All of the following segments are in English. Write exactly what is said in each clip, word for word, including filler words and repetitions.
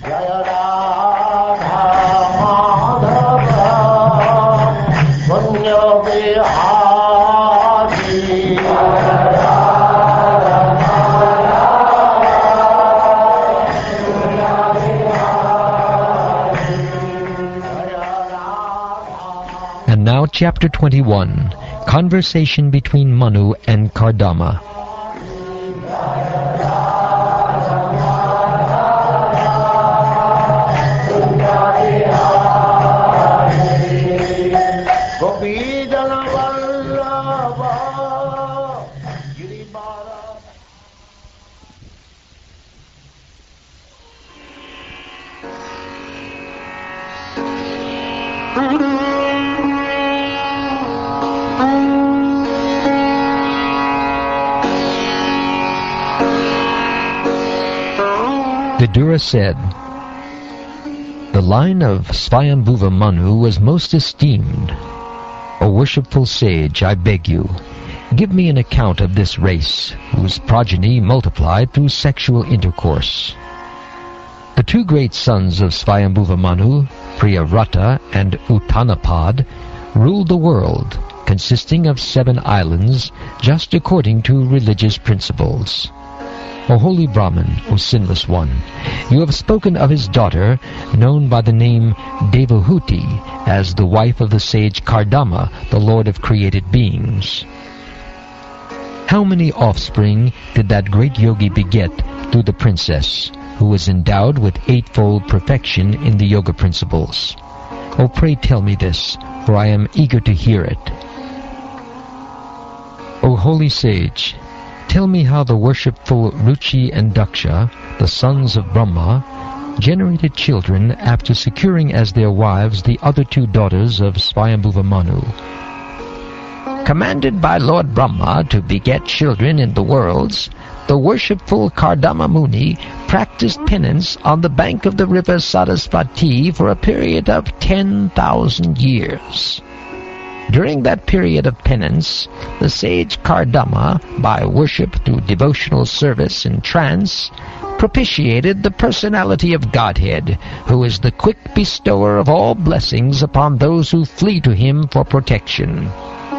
And now chapter twenty-one, Conversation between Manu and Kardama. Vidura said, "The line of Svayambhuva Manu was most esteemed. O worshipful sage, I beg you, give me an account of this race, whose progeny multiplied through sexual intercourse." The two great sons of Svayambhuva Manu, Priyavrata and Uttanapad, ruled the world, consisting of seven islands, just according to religious principles. O holy Brahman, O sinless one, you have spoken of his daughter, known by the name Devahuti, as the wife of the sage Kardama, the lord of created beings. How many offspring did that great yogi beget through the princess, who was endowed with eightfold perfection in the yoga principles? O pray tell me this, for I am eager to hear it. O holy sage, tell me how the worshipful Ruchi and Daksha, the sons of Brahma, generated children after securing as their wives the other two daughters of Svayambhuva Manu. Commanded by Lord Brahma to beget children in the worlds, the worshipful Kardama Muni practiced penance on the bank of the river Sarasvati for a period of ten thousand years. During that period of penance, the sage Kardama, by worship through devotional service and trance, propitiated the personality of Godhead, who is the quick bestower of all blessings upon those who flee to him for protection.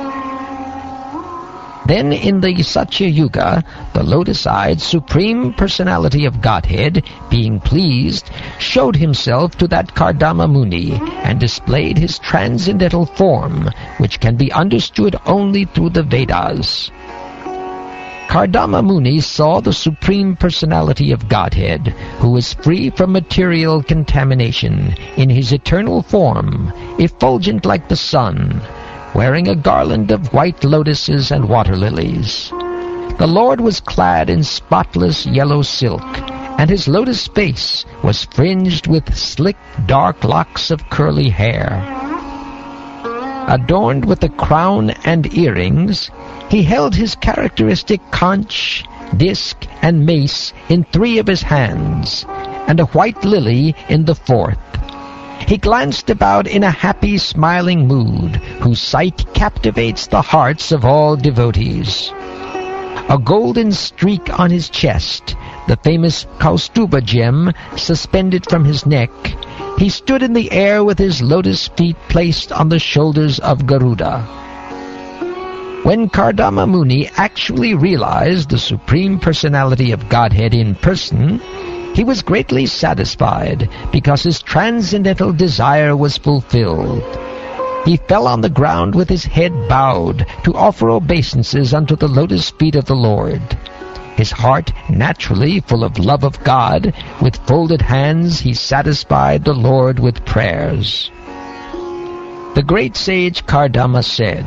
Then in the Satya Yuga, the lotus-eyed Supreme Personality of Godhead, being pleased, showed himself to that Kardama Muni and displayed his transcendental form, which can be understood only through the Vedas. Kardama Muni saw the Supreme Personality of Godhead, who is free from material contamination, in his eternal form, effulgent like the sun, wearing a garland of white lotuses and water lilies. The Lord was clad in spotless yellow silk, and his lotus face was fringed with slick dark locks of curly hair. Adorned with a crown and earrings, he held his characteristic conch, disc, and mace in three of his hands, and a white lily in the fourth. He glanced about in a happy, smiling mood, whose sight captivates the hearts of all devotees. A golden streak on his chest, the famous Kaustuba gem suspended from his neck, he stood in the air with his lotus feet placed on the shoulders of Garuda. When Kardama Muni actually realized the Supreme Personality of Godhead in person, he was greatly satisfied, because his transcendental desire was fulfilled. He fell on the ground with his head bowed to offer obeisances unto the lotus feet of the Lord. His heart, naturally full of love of God, with folded hands he satisfied the Lord with prayers. The great sage Kardama said,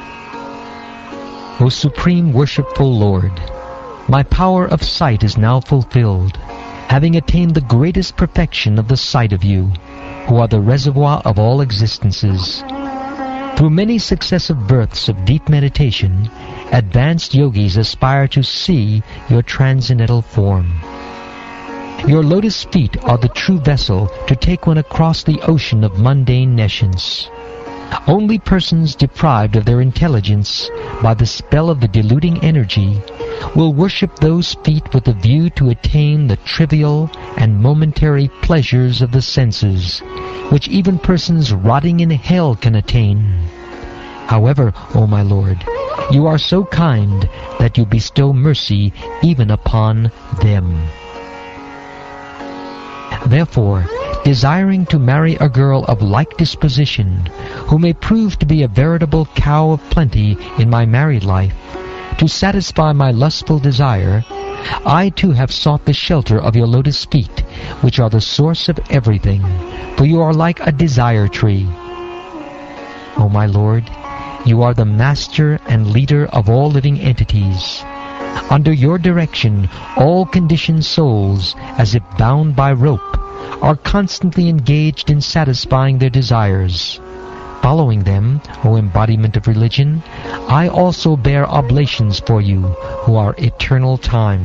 "O Supreme Worshipful Lord, my power of sight is now fulfilled, having attained the greatest perfection of the sight of you, who are the reservoir of all existences. Through many successive births of deep meditation, advanced yogis aspire to see your transcendental form. Your lotus feet are the true vessel to take one across the ocean of mundane nescience. Only persons deprived of their intelligence by the spell of the deluding energy will worship those feet with a view to attain the trivial and momentary pleasures of the senses, which even persons rotting in hell can attain. However, O my Lord, you are so kind that you bestow mercy even upon them. Therefore, desiring to marry a girl of like disposition, who may prove to be a veritable cow of plenty in my married life, to satisfy my lustful desire, I too have sought the shelter of your lotus feet, which are the source of everything, for you are like a desire tree. O my Lord, you are the master and leader of all living entities. Under your direction, all conditioned souls, as if bound by rope, are constantly engaged in satisfying their desires. Following them, O embodiment of religion, I also bear oblations for you, who are eternal time.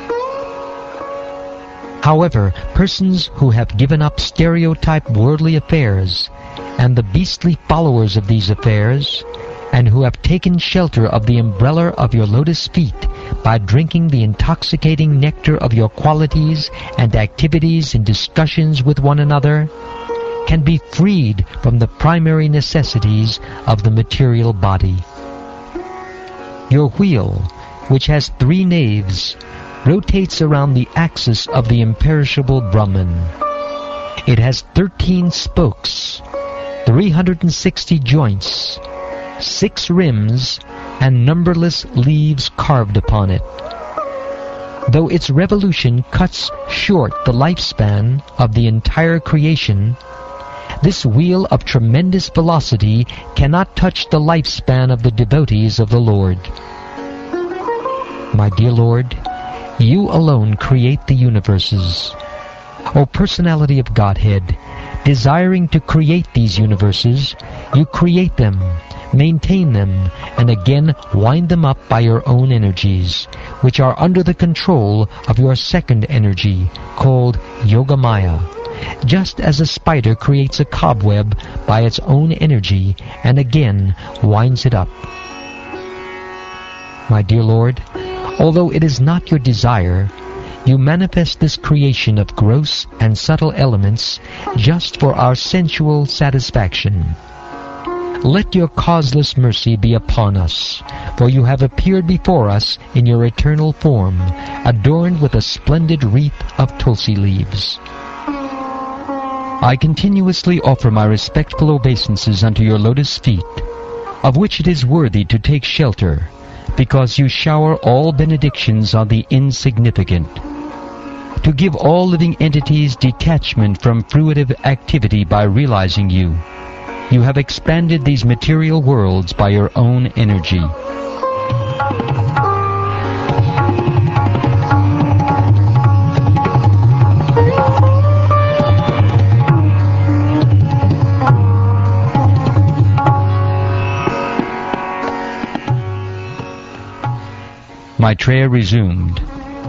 However, persons who have given up stereotyped worldly affairs, and the beastly followers of these affairs, and who have taken shelter of the umbrella of your lotus feet by drinking the intoxicating nectar of your qualities and activities in discussions with one another, can be freed from the primary necessities of the material body. Your wheel, which has three naves, rotates around the axis of the imperishable Brahman. It has thirteen spokes, three hundred sixty joints, six rims, and numberless leaves carved upon it. Though its revolution cuts short the lifespan of the entire creation, this wheel of tremendous velocity cannot touch the lifespan of the devotees of the Lord. My dear Lord, you alone create the universes. O Personality of Godhead, desiring to create these universes, you create them, maintain them, and again wind them up by your own energies, which are under the control of your second energy, called Yogamaya, just as a spider creates a cobweb by its own energy and again winds it up. My dear Lord, although it is not your desire, you manifest this creation of gross and subtle elements just for our sensual satisfaction. Let your causeless mercy be upon us, for you have appeared before us in your eternal form, adorned with a splendid wreath of tulsi leaves. I continuously offer my respectful obeisances unto your lotus feet, of which it is worthy to take shelter, because you shower all benedictions on the insignificant, to give all living entities detachment from fruitive activity by realizing you. You have expanded these material worlds by your own energy. Maitreya resumed.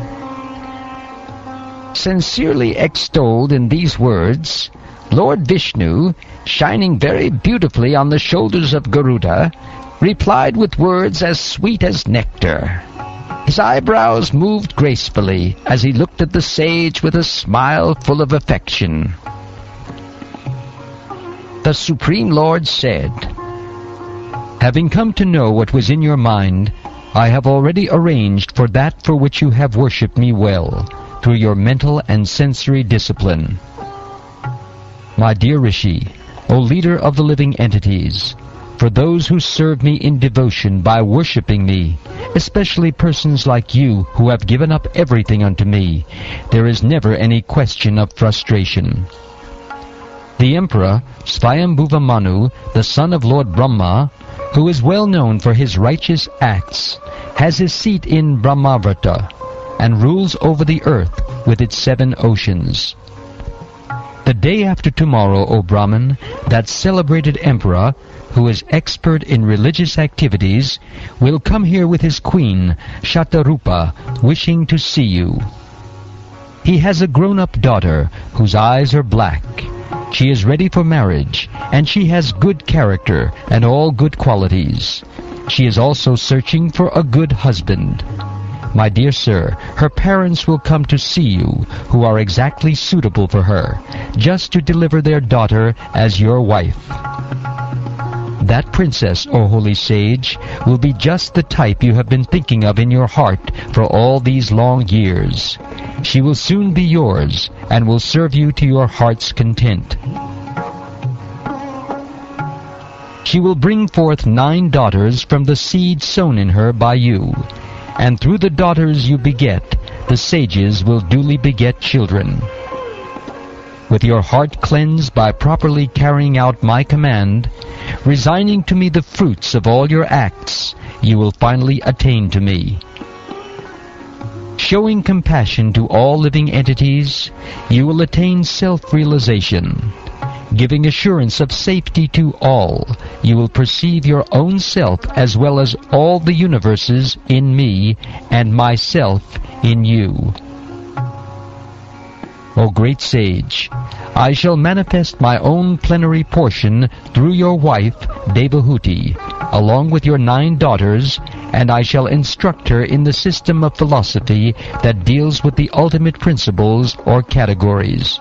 Sincerely extolled in these words, Lord Vishnu, shining very beautifully on the shoulders of Garuda, replied with words as sweet as nectar. His eyebrows moved gracefully as he looked at the sage with a smile full of affection. The Supreme Lord said, Having come to know what was in your mind, I have already arranged for that for which you have worshipped me well, through your mental and sensory discipline. My dear Rishi, O leader of the living entities, for those who serve me in devotion by worshipping me, especially persons like you who have given up everything unto me, there is never any question of frustration. The Emperor, Swayambhuva Manu, the son of Lord Brahma, who is well known for his righteous acts, has his seat in Brahmavrata, and rules over the earth with its seven oceans. The day after tomorrow, O Brahman, that celebrated emperor, who is expert in religious activities, will come here with his queen, Shatarupa, wishing to see you. He has a grown-up daughter whose eyes are black. She is ready for marriage, and she has good character and all good qualities. She is also searching for a good husband. My dear sir, her parents will come to see you, who are exactly suitable for her, just to deliver their daughter as your wife. That princess, O holy sage, will be just the type you have been thinking of in your heart for all these long years. She will soon be yours, and will serve you to your heart's content. She will bring forth nine daughters from the seed sown in her by you, and through the daughters you beget, the sages will duly beget children. With your heart cleansed by properly carrying out my command, resigning to me the fruits of all your acts, you will finally attain to me. Showing compassion to all living entities, you will attain self-realization. Giving assurance of safety to all, you will perceive your own self as well as all the universes in me and myself in you. O great sage, I shall manifest my own plenary portion through your wife, Devahuti, along with your nine daughters, and I shall instruct her in the system of philosophy that deals with the ultimate principles or categories.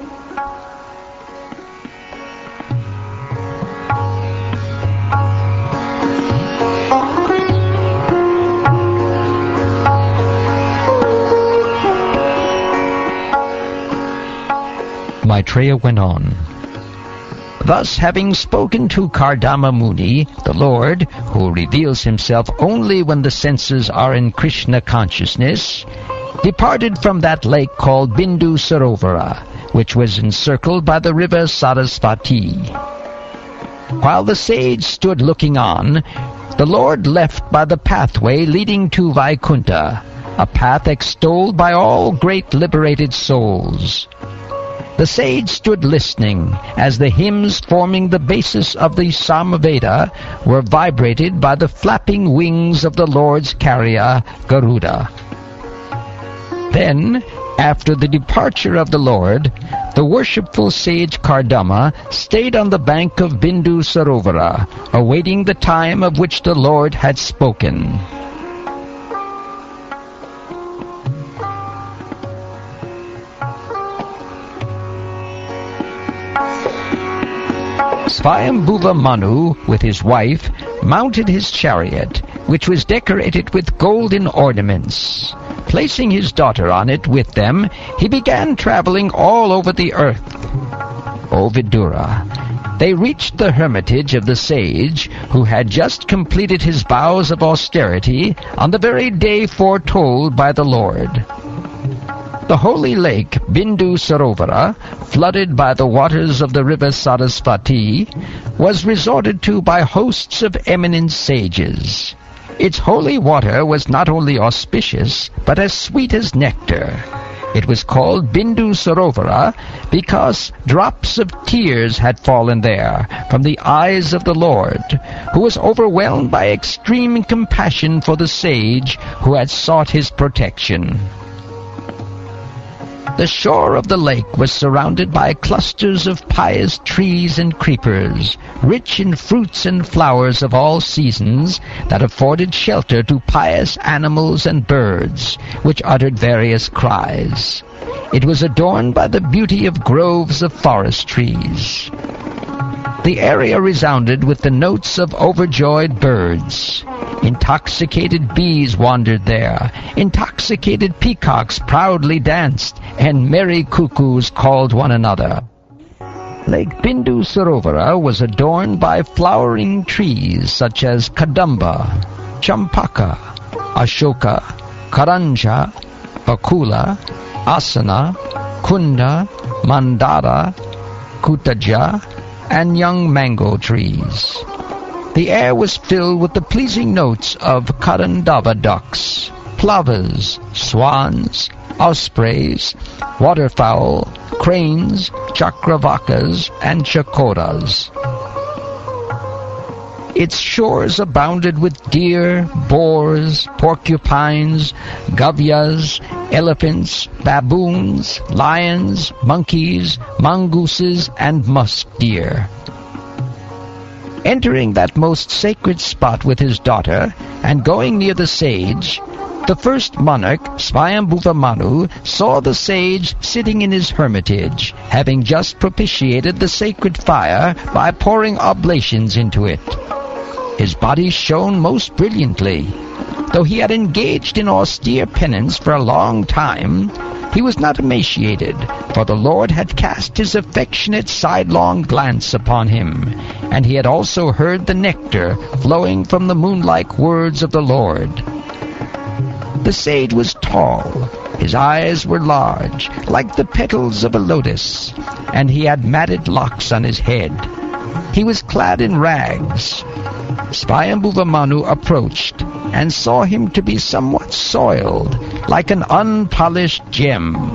Maitreya went on. Thus, having spoken to Kardama Muni, the Lord, who reveals himself only when the senses are in Krishna consciousness, departed from that lake called Bindu Sarovara, which was encircled by the river Sarasvati. While the sage stood looking on, the Lord left by the pathway leading to Vaikuntha, a path extolled by all great liberated souls. The sage stood listening as the hymns forming the basis of the Samaveda were vibrated by the flapping wings of the Lord's carrier, Garuda. Then, after the departure of the Lord, the worshipful sage Kardama stayed on the bank of Bindu Sarovara, awaiting the time of which the Lord had spoken. Swayambhuva Manu, with his wife, mounted his chariot, which was decorated with golden ornaments. Placing his daughter on it with them, he began traveling all over the earth. O Vidura, they reached the hermitage of the sage, who had just completed his vows of austerity on the very day foretold by the Lord. The holy lake Bindu Sarovara, flooded by the waters of the river Sarasvati, was resorted to by hosts of eminent sages. Its holy water was not only auspicious, but as sweet as nectar. It was called Bindu Sarovara because drops of tears had fallen there from the eyes of the Lord, who was overwhelmed by extreme compassion for the sage who had sought his protection. The shore of the lake was surrounded by clusters of pious trees and creepers, rich in fruits and flowers of all seasons, that afforded shelter to pious animals and birds, which uttered various cries. It was adorned by the beauty of groves of forest trees. The area resounded with the notes of overjoyed birds. Intoxicated bees wandered there, intoxicated peacocks proudly danced, and merry cuckoos called one another. Lake Bindu Sarovara was adorned by flowering trees such as Kadamba, Champaka, Ashoka, Karanja, Bakula, Asana, Kunda, Mandara, Kutaja, and young mango trees. The air was filled with the pleasing notes of Karandava ducks, plovers, swans, ospreys, waterfowl, cranes, chakravakas, and chakoras. Its shores abounded with deer, boars, porcupines, gavyas, elephants, baboons, lions, monkeys, mongooses, and musk deer. Entering that most sacred spot with his daughter, and going near the sage, The first monarch, Swayambhuva Manu, saw the sage sitting in his hermitage, having just propitiated the sacred fire by pouring oblations into it. His body shone most brilliantly. Though he had engaged in austere penance for a long time, he was not emaciated, for the Lord had cast his affectionate sidelong glance upon him, and he had also heard the nectar flowing from the moon-like words of the Lord. The sage was tall, his eyes were large, like the petals of a lotus, and he had matted locks on his head. He was clad in rags. Swayambhuva Manu approached, and saw him to be somewhat soiled, like an unpolished gem.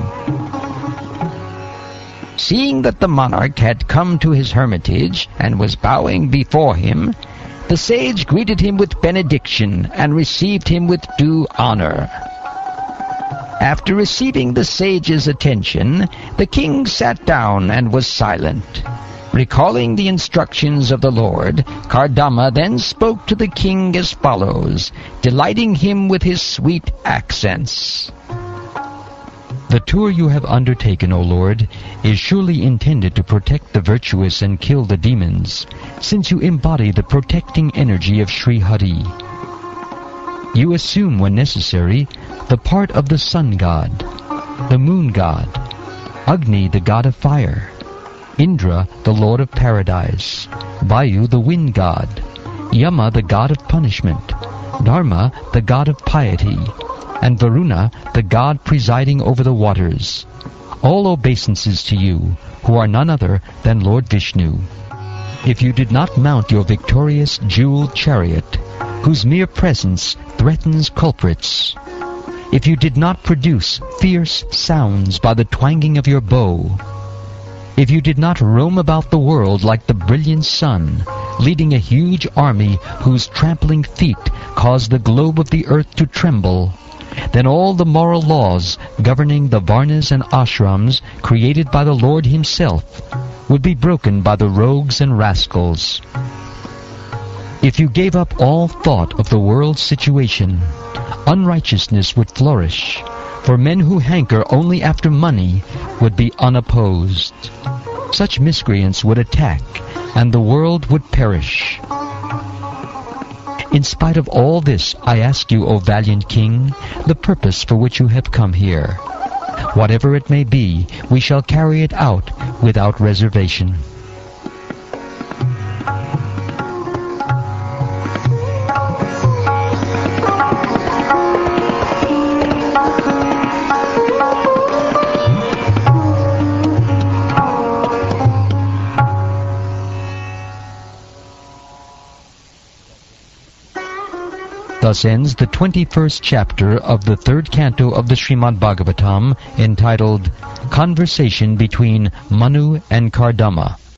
Seeing that the monarch had come to his hermitage, and was bowing before him, the sage greeted him with benediction, and received him with due honor. After receiving the sage's attention, the king sat down and was silent. Recalling the instructions of the Lord, Kardama then spoke to the king as follows, delighting him with his sweet accents. The tour you have undertaken, O Lord, is surely intended to protect the virtuous and kill the demons, since you embody the protecting energy of Sri Hari. You assume, when necessary, the part of the sun god, the moon god, Agni, the god of fire, Indra, the lord of paradise, Vayu, the wind god, Yama, the god of punishment, Dharma, the god of piety, and Varuna, the god presiding over the waters. All obeisances to you, who are none other than Lord Vishnu. If you did not mount your victorious jeweled chariot, whose mere presence threatens culprits, if you did not produce fierce sounds by the twanging of your bow, if you did not roam about the world like the brilliant sun, leading a huge army whose trampling feet cause the globe of the earth to tremble, then all the moral laws governing the varnas and ashrams created by the Lord himself would be broken by the rogues and rascals. If you gave up all thought of the world's situation, unrighteousness would flourish, for men who hanker only after money would be unopposed. Such miscreants would attack, and the world would perish. In spite of all this, I ask you, O valiant king, the purpose for which you have come here. Whatever it may be, we shall carry it out without reservation. Thus ends the twenty-first chapter of the third canto of the Srimad Bhagavatam, entitled Conversation Between Manu and Kardama.